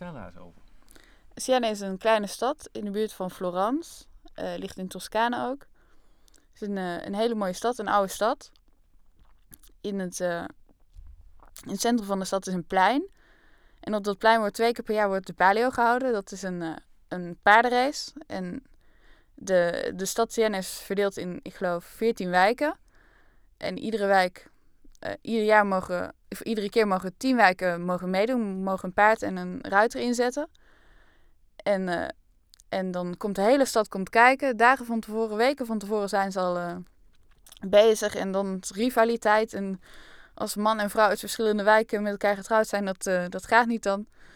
vertel daar eens over. Siena is een kleine stad in de buurt van Florence. Ligt in Toscane ook. Het is een hele mooie stad, een oude stad. In het centrum van de stad is een plein. En op dat plein wordt 2 keer per jaar de Palio gehouden. Dat is een paardenrace. En de stad Siena is verdeeld in, ik geloof, 14 wijken. En iedere keer mogen 10 wijken meedoen. Mogen een paard en een ruiter inzetten. En dan komt de hele stad kijken. Dagen van tevoren, weken van tevoren zijn ze al bezig. En dan is rivaliteit. En als man en vrouw uit verschillende wijken met elkaar getrouwd zijn, dat gaat niet dan.